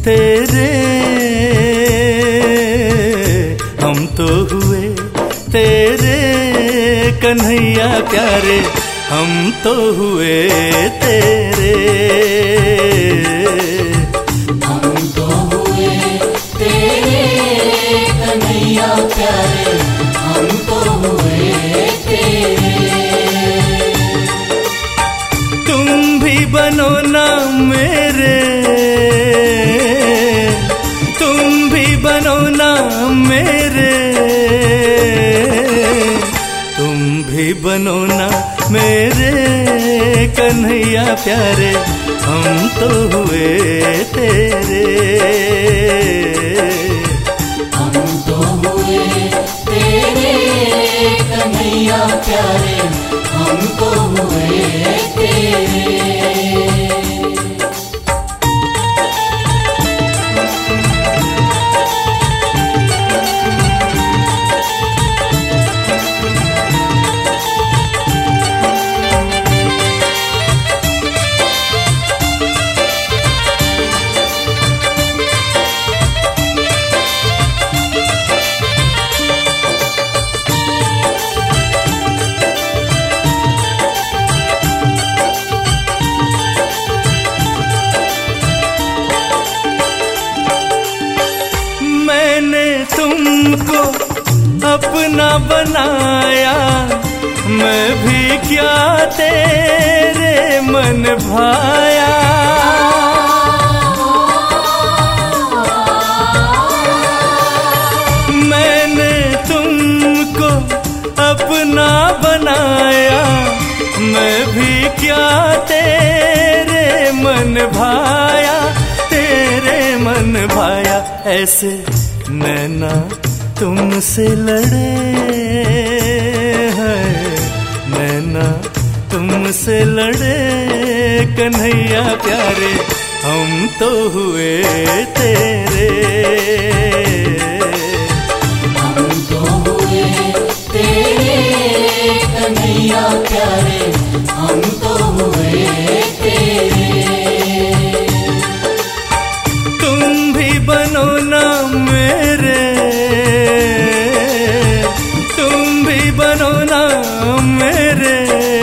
तेरे, हम तो हुए तेरे कन्हैया प्यारे, हम तो हुए तेरे। हम तो हुए तेरे कन्हैया प्यारे, हम तो हुए तेरे। तुम भी बनो ना मेरे, तुम भी बनो ना मेरे, तुम भी बनो ना मेरे कन्हैया प्यारे, हम तो हुए तेरे। हम तो हुए तेरे कन्हैया प्यारे, हम तो हुए तेरे। तुमको अपना बनाया, मैं भी क्या तेरे मन भाया। मैंने तुमको अपना बनाया, मैं भी क्या तेरे मन भाया, तेरे मन भाया। ऐसे नैना तुमसे लड़े हैं, नैना तुमसे लड़े कन्हैया प्यारे, हम तो हुए तेरे। हम तो हुए तेरे कन्हैया प्यारे, हम तो हुए तेरे। तुम भी बनो ना मेरे, तुम भी बनो ना मेरे,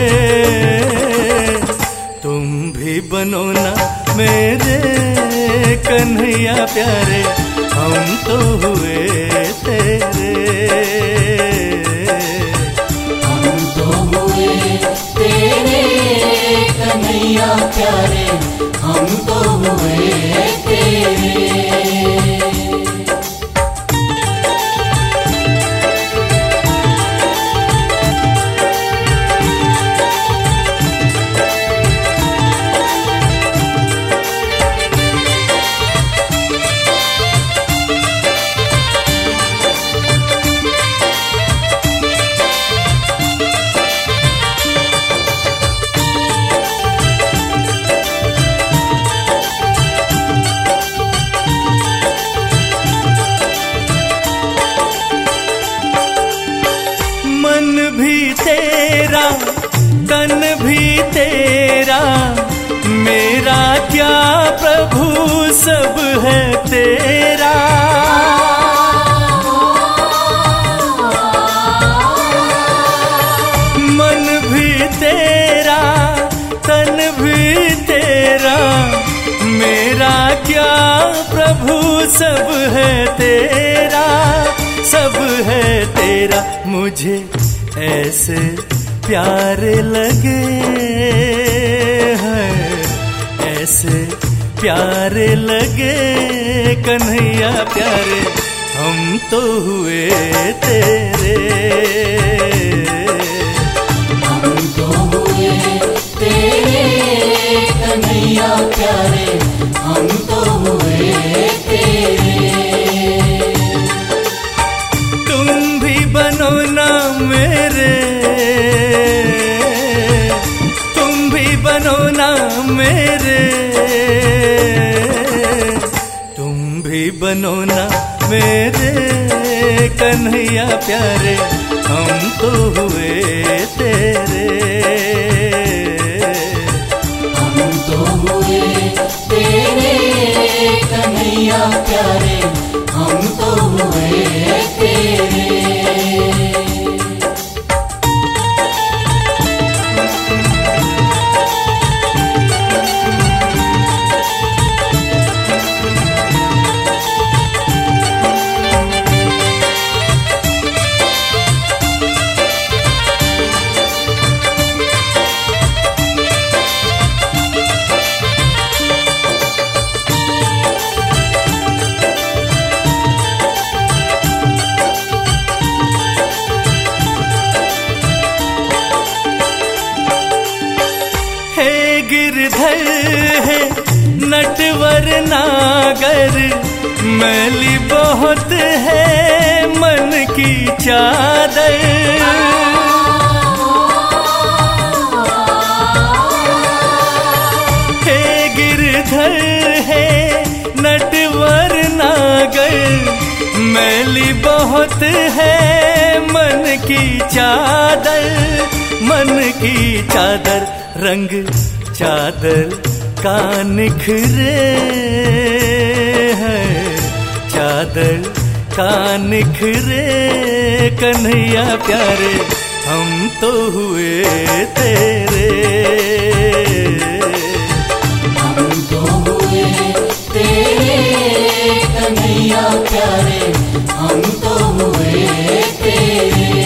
तुम भी बनो ना मेरे कन्हैया प्यारे, हम तो हुए तेरे। हम तो हुए तेरे कन्हैया प्यारे, हम तो हुए तेरे। मन भी तेरा, तन भी तेरा, मेरा क्या प्रभु सब है तेरा। मन भी तेरा, तन भी तेरा, मेरा क्या प्रभु सब है तेरा, सब है तेरा। मुझे ऐसे प्यारे लगे हैं, ऐसे प्यारे लगे कन्हैया प्यारे, हम तो हुए तेरे। हम तो हुए तेरे कन्हैया प्यारे, हम तो हुए तेरे। तुम भी बनो ना मेरे, तुम भी बनो ना मेरे, तुम भी बनो ना मेरे कन्हैया प्यारे, हम तो हुए तेरे। हम तो हुए तेरे कन्हैया कन्हैया प्यारे हम तो हुए तेरे। गिरधर है नटवर नागर, मैली बहुत है मन की चादर। हे गिरधर है नटवर नागर, मैली बहुत है मन की चादर। मन की चादर रंग चादर का निखरे है, चादर का निखरे कन्हैया प्यारे हम तो हुए तेरे। हम तो हुए तेरे कन्हैया प्यारे हम तो हुए तेरे।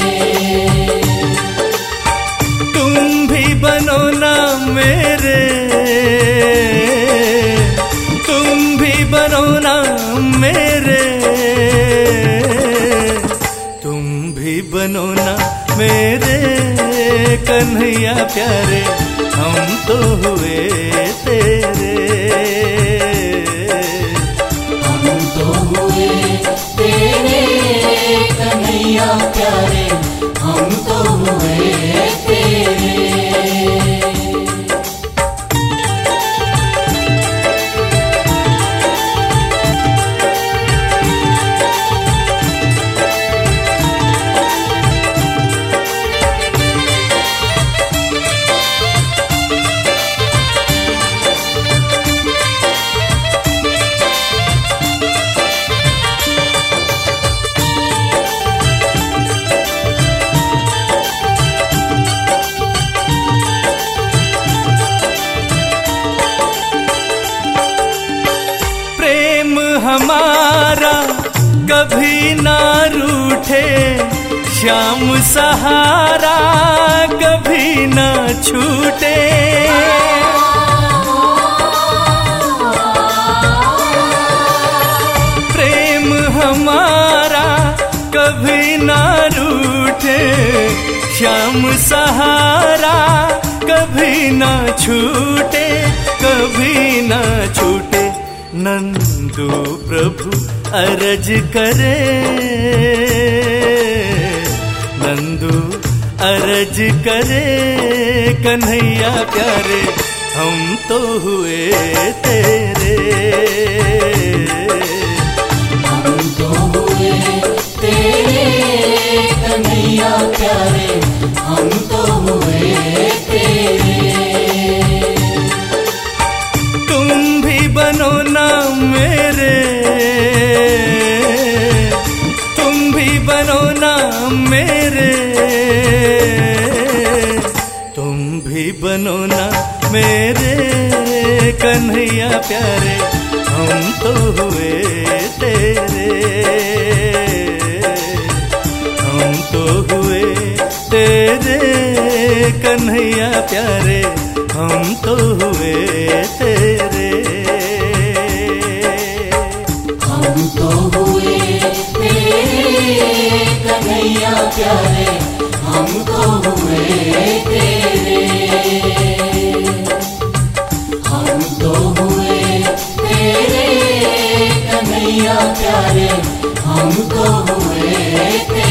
तुम भी बनो ना मेरे, तुम भी बनो ना मेरे, तुम भी बनो ना मेरे कन्हैया प्यारे हम तो हुए तेरे। हम तो हुए तेरे कन्हैया प्यारे हम तो हुए तेरे। हमारा कभी ना रूठे, श्याम सहारा कभी ना छूटे। प्रेम हमारा कभी ना रूठे, श्याम सहारा कभी ना छूटे, कभी ना छूटे। नंदू प्रभु अरज करे, नंदू अरज करे कन्हैया प्यारे हम तो हुए तेरे। हम तो हुए तेरे कन्हैया प्यारे हम तो हुए तेरे। तुम भी बनो ना मेरे, तुम भी बनो ना मेरे, तुम भी बनो ना मेरे कन्हैया प्यारे हम तो हुए तेरे। हम तो हुए तेरे कन्हैया प्यारे हम तो हुए तेरे। हम तो हुए तेरे कन्हैया प्यारे हम तो हुए तेरे। हम तो हुए तेरे कन्हैया प्यारे हम तो हुए तेरे।